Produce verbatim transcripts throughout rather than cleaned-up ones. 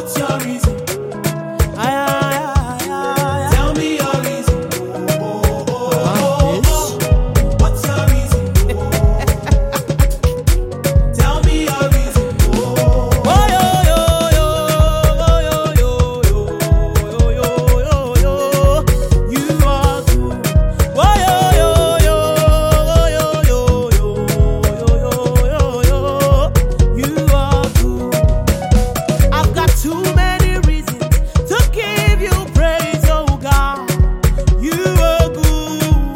What's your reason? Aye, aye, aye, aye. Tell me your reason. Oh, oh, oh, oh. What's your reason? Tell me your reason. Oh, oh, yo, yo, yo, yo, yo, yo, yo, yo, yo, yo. You are good. Oh, yo, yo, yo, yo, yo, yo, yo, yo, yo, yo. You are good. I've got too many reasons to give you praise, oh God. You are good.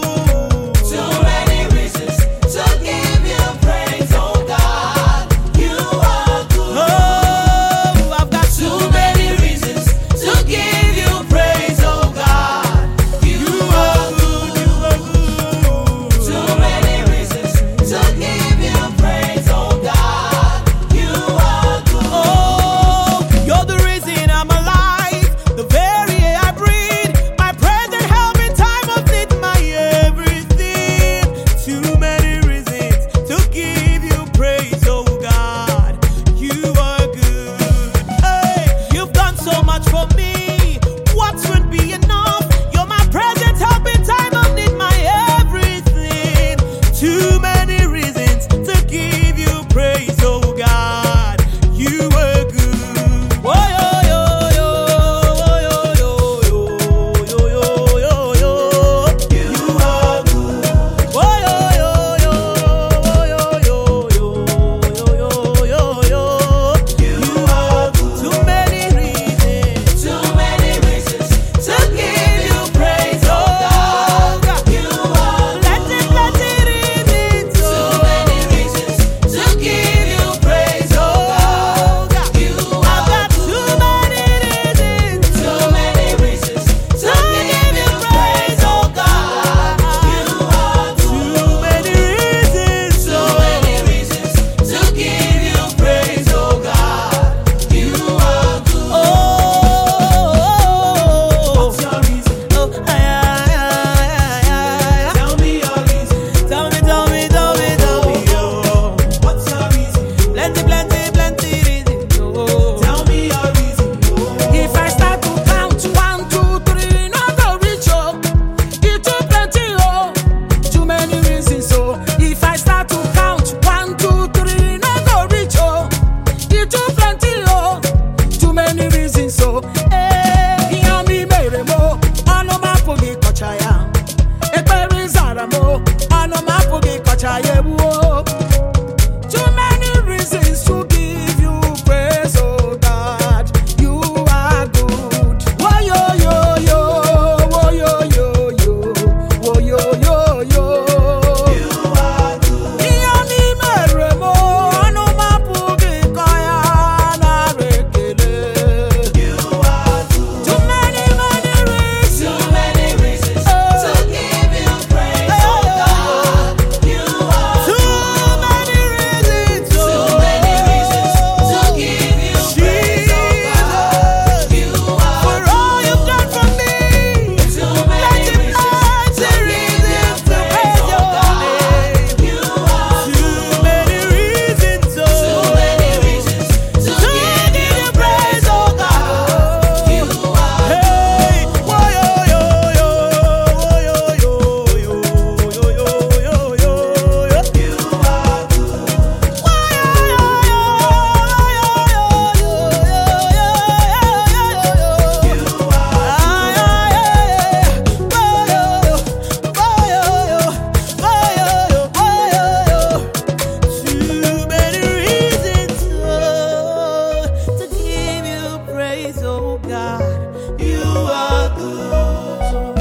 Too many reasons to give you praise, oh God. You are good. Oh, I've got too Too many reasons to give you praise, oh God. You are good. You are good. Too many reasons to give you praise, oh God. You are good. Oh, you're the reason I'm alive, the very air I breathe, my present help in time of need, my everything. Too many reasons to give you praise, oh God. You are good. Hey, you've done so much for me. What would be enough? You're my present help in time of need, my everything. Too many reasons to give you praise, oh God. You are good. Oh, yo, yo, yo, yo, yo, yo, yo, yo, yo, yo. You are good. Oh, yo, yo, yo, yo, yo, yo, yo, yo, yo, yo. You are good. Too many reasons. Too many reasons to give you praise, oh God. You are good. Plenty, plenty reasons. Too many reasons to give you praise, oh God. You I've are got too many reasons. too many reasons to give you praise, oh God. You are Too many reasons. too many reasons to give you praise, oh God. You are good. Oh, What's your reason? oh, aye, aye, aye, aye, aye. Tell me your reason. Tell me, tell me, tell me, tell me, oh. What's your reason? Plenty, plenty, plenty reasons, oh. Tell me your reason. If I start to count one, two, three, not go reach oh, it too plenty oh, too many reasons oh. If I start to count one, two, three, not go reach oh, it too plenty oh, too many reasons oh. Eh, yami mere mo, ano mapugi kochaya, ekperi zara mo, ano mapugi kochaya bu oh. Too many reasons to give you praise, oh God. You are good. Whoa, yo, yo, yo. Whoa, yo, yo, yo. Whoa, yo, yo, yo. You are good. Iyani mere mo, ano mapugi kaya na rekele. You are good. Too many, many reasons. Too many reasons to give you praise, oh God. You are Too many reasons, too many reasons to give you praise, oh God. You are for all you've done for me. too many reasons to give you praise, oh God. You are Too many reasons, too oh. many reasons to give you praise, oh God. You are Hey, whoa, yo, yo, yo, yo, yo, yo, yo, yo, yo, yo, yo. you are good. Too many reasons to give you praise, oh God. You are good.